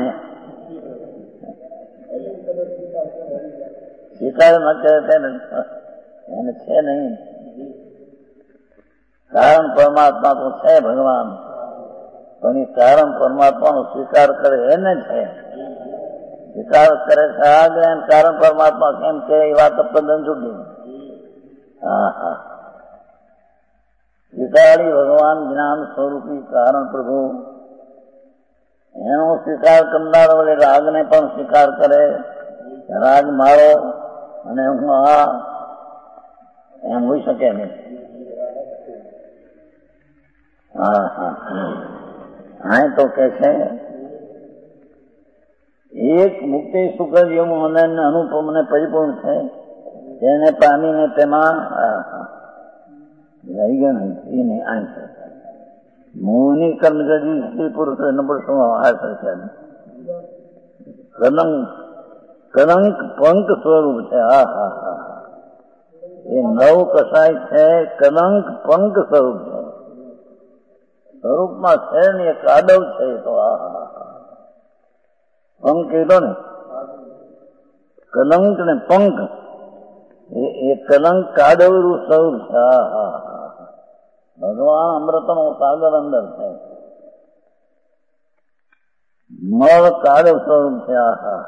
સ્વીકાર ન કરે એને છે નહીં. કારણ પરમાત્મા તો છે ભગવાન, પણ એ કારણ પરમાત્માનો સ્વીકાર કરે એને છે. સ્વીકાર કરે છે કારણ પરમાત્મા કેમ છે એ વાત તદ્દન છૂટી. સ્વીકારી ભગવાન જ્ઞાન સ્વરૂપી કારણ પ્રભુ, એનો સ્વીકાર કરનાર વડે રાગને પણ સ્વીકાર કરે. રાગ મારો અને હું એમ હોઈ શકે નહીં. હા તો કે છે એક મુક્તિ સુખ જેવું અને અનુપમને પરિપૂર્ણ છે, તેને પામીને તેમાં રહી ગયા નહીં. આ છે મોહની કર્મગજી સ્ત્રી પુરુષ નંબર શું છે. કલંક પંક સ્વરૂપ છે. એ નવ કસાય છે, કલંક પંક સ્વરૂપ છે. સ્વરૂપમાં છે ને એક આડવ છે. તો પંક કીધો ને, કલંક ને પંક, એ કલંક કાડવરું સ્વરૂપ છે. ભગવાન અમૃતનો સાગર અંદર છે. મળ કાડવ સ્વરૂપ છે.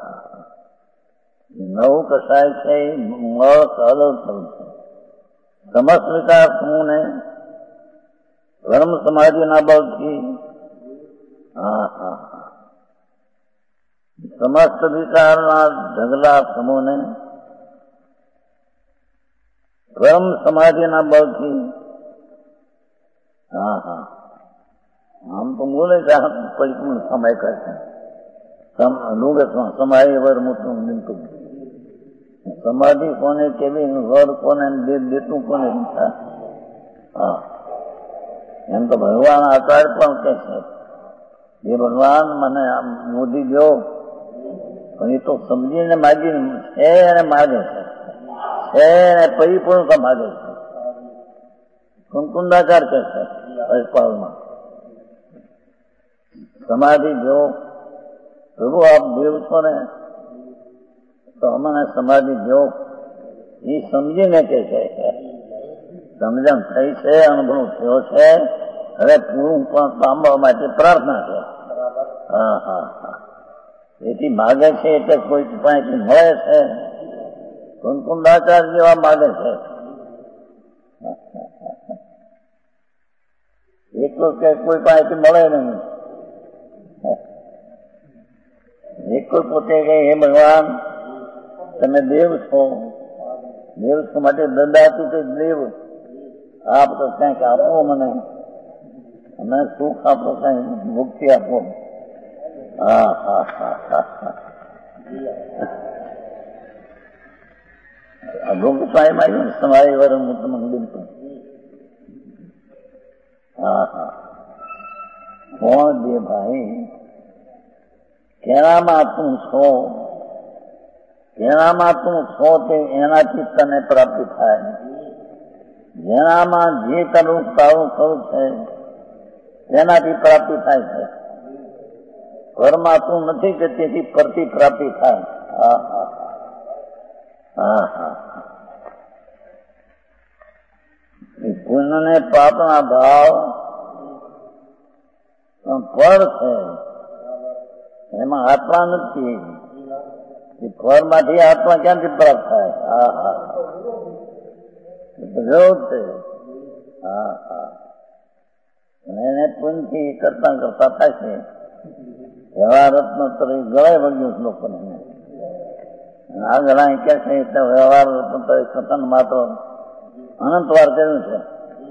નવ કસાય છે, મળ કાડવ સ્વરૂપ છે. સમસ્ત વિકાસ ને ધર્મ સમાધિના બળથી સમસ્ત વિકારના ઢગલા સમૂહને ધર્મ સમાધિના બળથી આમ તો બોલે છે પરિપૂર્ણ સમય કરશે. સમાધિ વર મોટું બિલકુલ સમાધિ કોને કેવી, વર કોને, દેતું કોને. એમ તો ભગવાન આચાર્ય પણ કે છે એ ભગવાન મને મોદી દો, પણ એ તો સમજીને માગીને છે એને માગે છે એને પરિપૂર્ણતા માગે છે. કુંકુંદાચાર કે છે અજપાલમાં સમાધિ જો પ્રભુ આપ દેવ છો ને તો અમને સમાધિ દો, એ સમજીને કે છે. સમજણ થઈ છે, અનુભવ થયો છે, હવે પૂરું પણ પામવા માટે પ્રાર્થના છે. એથી માગે છે એટલે કોઈ પાસેથી મળે છે. કુંકુંદાચાર જેવા માગે છે. એટલું કે કોઈ પાસેથી મળે નહીં. એક પોતે કહે હે ભગવાન તમે દેવ છો, દેવ છો માટે દદાતી તો દેવ આપ તો કંઈક આપો મને, અને સુખ આપો, કઈ મુક્તિ આપો. અભોગતામાં આવ્યું ને સમાય વર મુક્ત બિલકુલ. કોણ દે ભાઈ, કેનામાં તું છો, કેનામાં તું છો તે એનાથી તને પ્રાપ્તિ થાય. જેનામાં જે તારું તારું સ્વરૂપ છે એનાથી પ્રાપ્તિ થાય છે. પરમાત્મા નથી કે તેથી પરથી પ્રાપ્તિ થાય. હા હા હા હા. પુણ્ય ને પાપના ભાવ ફળ છે, એમાં આત્મા નથી. ફળ માંથી આત્મા ક્યાંથી પ્રાપ્ત થાય? હા હા જરૂર છે. હા હા. એને પુણ્યથી કરતા કરતા થાય છે. વ્યવહાર રત્ન તરીકે ગળાઈ વળ્યું લોકોને. આ ગળા કે છે એટલે વ્યવહાર રત્ન તરીકે કથન માત્ર અનંત વાર કર્યું છે.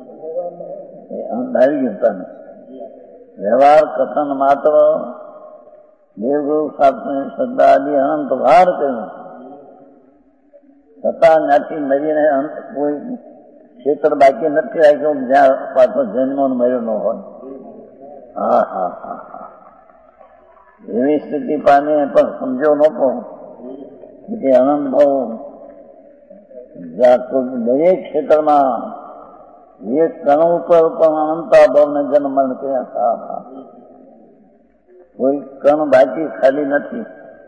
આવી ગયું તને વ્યવહાર કથન માત્ર દેવગુરુ સાથે શ્રદ્ધા આદિ અનંત વાર કર્યું છતાં ત્યાંથી મરીને કોઈ ક્ષેત્ર બાકી નથી રાખ્યું જ્યાં પાછો જન્મ મર્યો ન હોય. હા હા હા હા. એવી સ્થિતિ પામી પણ સમજો નતો કે અનંત ભાવ દરેક ક્ષેત્રમાં એક કણ ઉપર પણ અનંતા ભાવને જન્મ કર્યા. કોઈ કણ બાકી ખાલી નથી.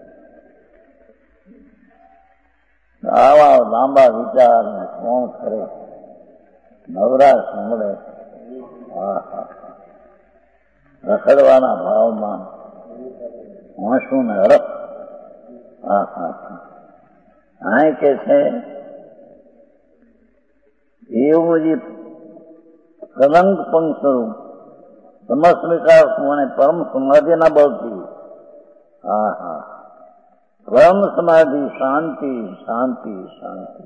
આવા લાંબા વિચાર ને કોણ કરે? નવરાશ મળે. હા હા. રખડવાના ભાવમાં હોંશું ને હરખ. હા હા હા. આ કે છે એવું જે કલંક પણ સ્વરૂપ સમસ્ત વિકાસ અને પરમ સમાધિના બળથી. હા હા. પરમ સમાધિ શાંતિ શાંતિ શાંતિ.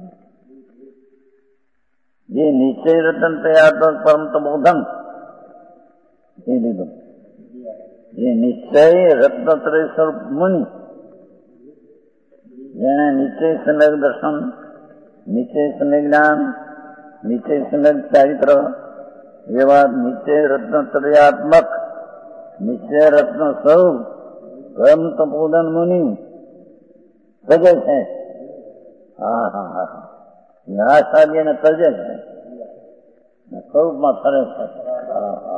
જે નિશ્ચય રતન તૈયાર પરમ તબોધન એ લીધું. જે નિશ્ચય રત્નત્રય સ્વરૂપ મુનિ જેને નિશ્ચય સમ્યક દર્શન, નિશ્ચય સમ્યક જ્ઞાન, નિશ્ચય સમ્યક ચારિત્ર એવા નિશ્ચય રત્નત્રયાત્મક નિશ્ચય રત્ન સ્વરૂપ પરમ તપોધન મુનિ તજે છે. હા હા હા. નિરાશાદીને તજે છે, સ્વરૂપમાં ફરે છે. હા હા.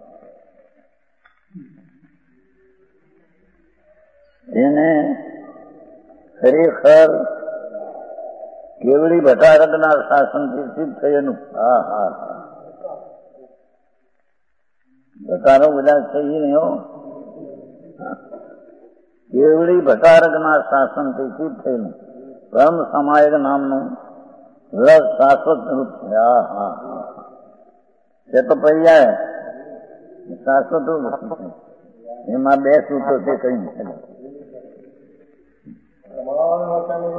એને ખરેખર કેવડી ભટારકના શાસનથી સિદ્ધ થયેલું. હા હા હા. ભટારક બધા થઈ નહીં. કેવડી ભટારકના શાસનથી સિદ્ધ થયેલું પરમ સમાયક નામનું રસ શાશ્વત રૂપ છે. હા હા હા. તે તો પડી જાય શાશ્વત રૂપ. એમાં બે સૂત્રો તે કહ્યું છે.